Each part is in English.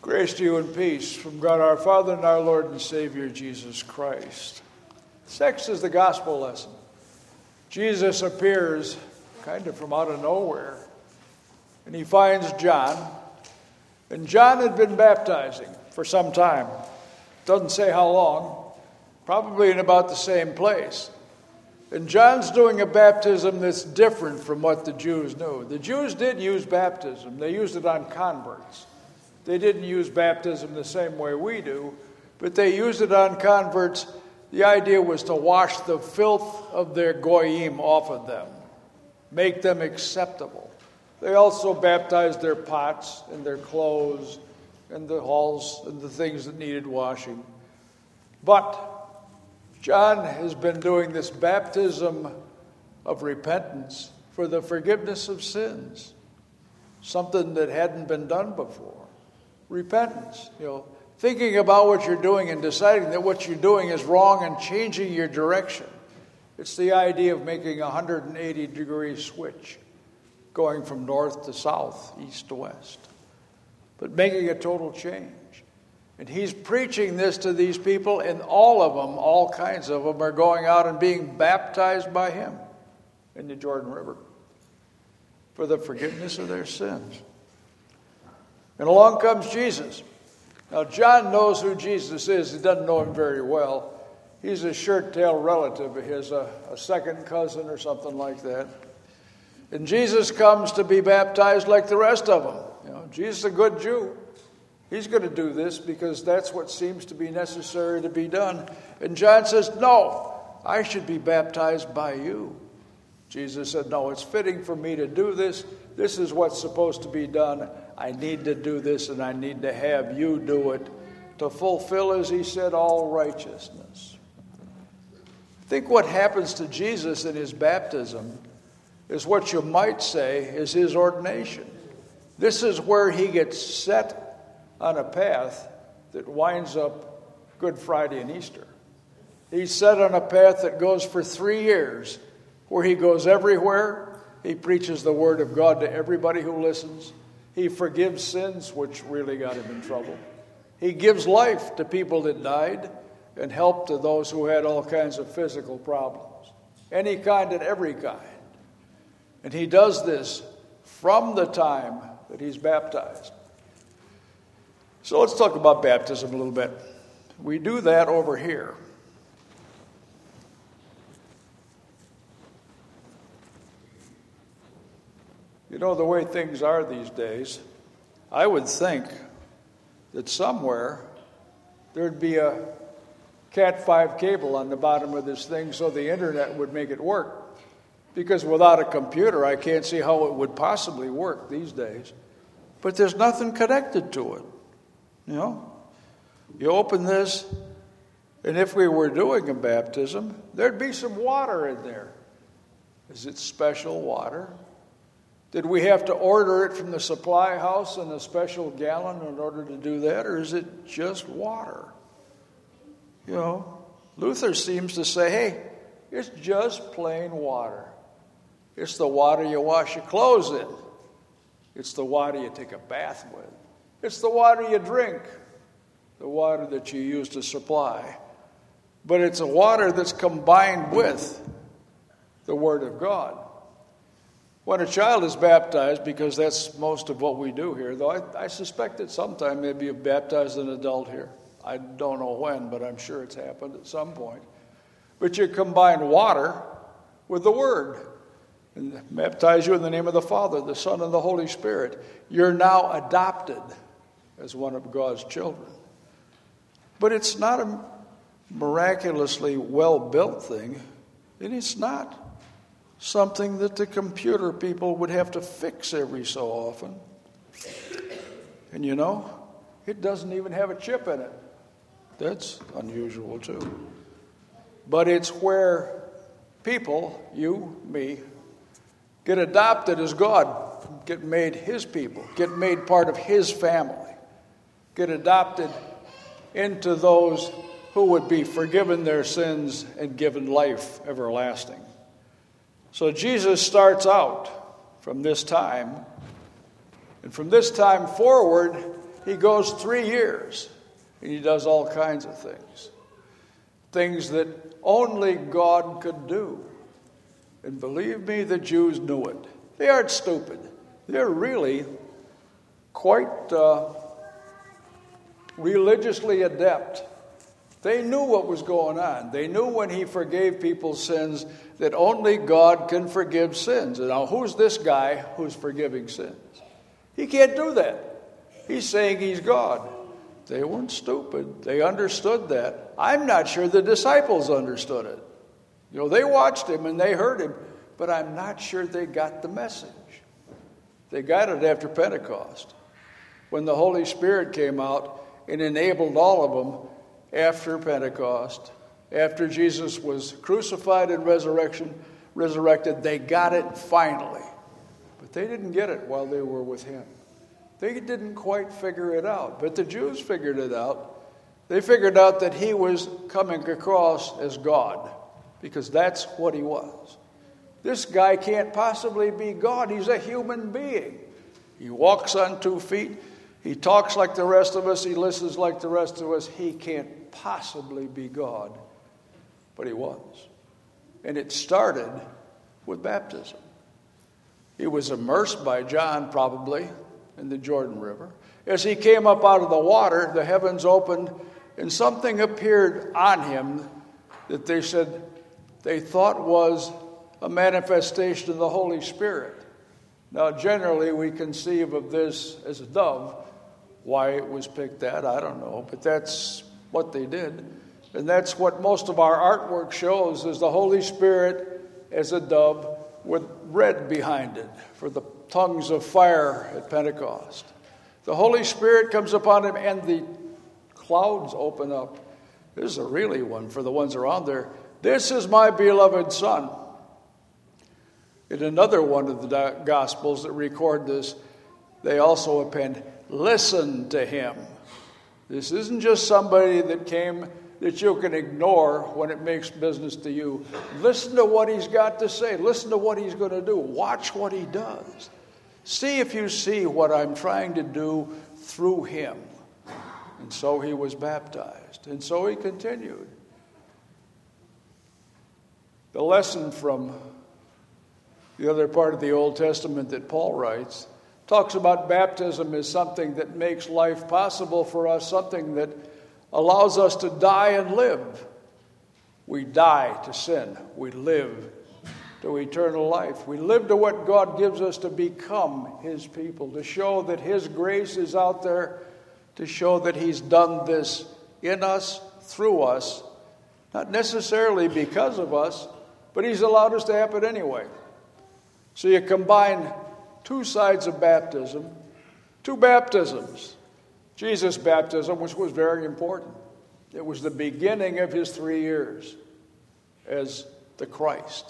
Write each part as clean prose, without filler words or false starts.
Grace to you and peace from God our Father and our Lord and Savior Jesus Christ. Next is the gospel lesson. Jesus appears kind of from out of nowhere, and he finds John. And John had been baptizing for some time. Doesn't say how long, probably in about the same place. And John's doing a baptism that's different from what the Jews knew. The Jews did use baptism. They used it on converts. They didn't use baptism the same way we do, but they used it on converts. The idea was to wash the filth of their goyim off of them, make them acceptable. They also baptized their pots and their clothes and the halls and the things that needed washing. But John has been doing this baptism of repentance for the forgiveness of sins, something that hadn't been done before. Repentance, thinking about what you're doing and deciding that what you're doing is wrong and changing your direction. It's the idea of making a 180-degree switch, going from north to south, east to west, but making a total change. And he's preaching this to these people, and all of them, all kinds of them, are going out and being baptized by him in the Jordan River for the forgiveness of their sins. And along comes Jesus. Now, John knows who Jesus is. He doesn't know him very well. He's a shirt-tail relative of his, a second cousin or something like that. And Jesus comes to be baptized like the rest of them. Jesus is a good Jew. He's going to do this because that's what seems to be necessary to be done. And John says, no, I should be baptized by you. Jesus said, no, it's fitting for me to do this. This is what's supposed to be done. I need to do this, and I need to have you do it to fulfill, as he said, all righteousness. I think what happens to Jesus in his baptism is what you might say is his ordination. This is where he gets set on a path that winds up Good Friday and Easter. He's set on a path that goes for 3 years, where he goes everywhere. He preaches the word of God to everybody who listens. He forgives sins, which really got him in trouble. He gives life to people that died and help to those who had all kinds of physical problems, any kind and every kind. And he does this from the time that he's baptized. So let's talk about baptism a little bit. We do that over here. The way things are these days, I would think that somewhere there'd be a Cat 5 cable on the bottom of this thing so the internet would make it work. Because without a computer, I can't see how it would possibly work these days. But there's nothing connected to it. You open this, and if we were doing a baptism, there'd be some water in there. Is it special water? Did we have to order it from the supply house in a special gallon in order to do that, or is it just water? Luther seems to say, hey, it's just plain water. It's the water you wash your clothes in. It's the water you take a bath with. It's the water you drink, the water that you use to supply. But it's a water that's combined with the Word of God. When a child is baptized, because that's most of what we do here, though I suspect that sometime maybe you've baptized an adult here. I don't know when, but I'm sure it's happened at some point. But you combine water with the Word and baptize you in the name of the Father, the Son, and the Holy Spirit. You're now adopted as one of God's children. But it's not a miraculously well-built thing, and it's not something that the computer people would have to fix every so often. And it doesn't even have a chip in it. That's unusual too. But it's where people, you, me, get adopted as God, get made his people, get made part of his family, get adopted into those who would be forgiven their sins and given life everlasting. So Jesus starts out from this time, and from this time forward, he goes 3 years, and he does all kinds of things. Things that only God could do. And believe me, the Jews knew it. They aren't stupid. They're really quite religiously adept. They knew what was going on. They knew when he forgave people's sins that only God can forgive sins. And now, who's this guy who's forgiving sins? He can't do that. He's saying he's God. They weren't stupid. They understood that. I'm not sure the disciples understood it. You know, they watched him and they heard him, but I'm not sure they got the message. They got it after Pentecost, when the Holy Spirit came out and enabled all of them after Pentecost. After Jesus was crucified and resurrected, they got it finally. But they didn't get it while they were with him. They didn't quite figure it out, but the Jews figured it out. They figured out that he was coming across as God, because that's what he was. This guy can't possibly be God. He's a human being. He walks on 2 feet. He talks like the rest of us. He listens like the rest of us. He can't possibly be God. But he was. And it started with baptism. He was immersed by John, probably, in the Jordan River. As he came up out of the water, the heavens opened, and something appeared on him that they said they thought was a manifestation of the Holy Spirit. Now, generally, we conceive of this as a dove. Why it was picked that, I don't know, but that's what they did. And that's what most of our artwork shows, is the Holy Spirit as a dove with red behind it for the tongues of fire at Pentecost. The Holy Spirit comes upon him and the clouds open up. This is a really one for the ones around there. This is my beloved Son. In another one of the Gospels that record this, they also append, listen to him. This isn't just somebody that came that you can ignore when it makes business to you. Listen to what he's got to say. Listen to what he's going to do. Watch what he does. See if you see what I'm trying to do through him. And so he was baptized. And so he continued. The lesson from the other part of the Old Testament that Paul writes talks about baptism as something that makes life possible for us, something that allows us to die and live. We die to sin. We live to eternal life. We live to what God gives us to become his people, to show that his grace is out there, to show that he's done this in us, through us, not necessarily because of us, but he's allowed us to happen anyway. So you combine 2 sides of baptism, 2 baptisms. Jesus' baptism, which was very important. It was the beginning of his 3 years as the Christ.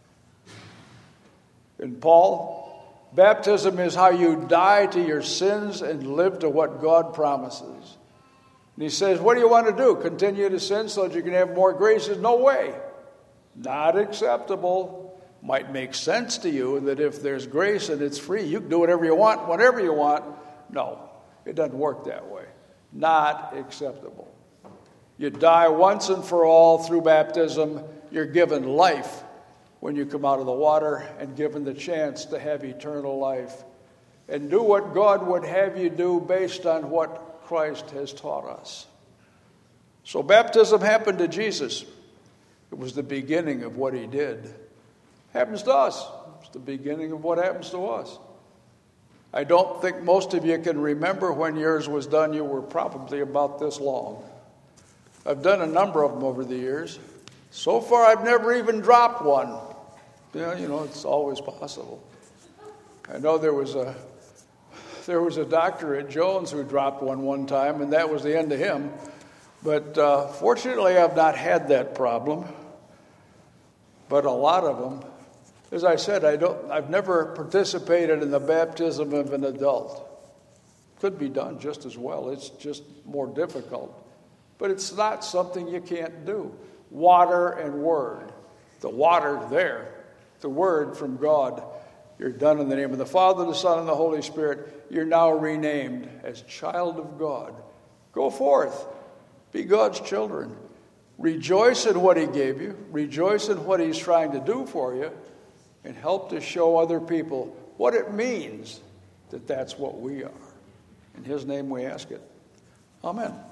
And Paul, baptism is how you die to your sins and live to what God promises. And he says, what do you want to do? Continue to sin so that you can have more grace? No way. Not acceptable. Might make sense to you that if there's grace and it's free, you can do whatever you want, whatever you want. No, it doesn't work that way. Not acceptable. You die once and for all through baptism. You're given life when you come out of the water and given the chance to have eternal life and do what God would have you do based on what Christ has taught us. So baptism happened to Jesus. It was the beginning of what he did. Happens to us. It's the beginning of what happens to us. I don't think most of you can remember when yours was done. You were probably about this long. I've done a number of them over the years. So far, I've never even dropped one. Yeah, you know, it's always possible. I know there was a doctor at Jones who dropped one time, and that was the end of him. But fortunately, I've not had that problem. But a lot of them, as I said, I've never participated in the baptism of an adult. Could be done just as well. It's just more difficult. But it's not something you can't do. Water and word. The water there, the word from God, You're done in the name of the Father, the Son, and the Holy Spirit. You're now renamed as child of God. Go forth. Be God's children. Rejoice in what he gave you. Rejoice in what he's trying to do for you. And help to show other people what it means that that's what we are. In his name we ask it. Amen.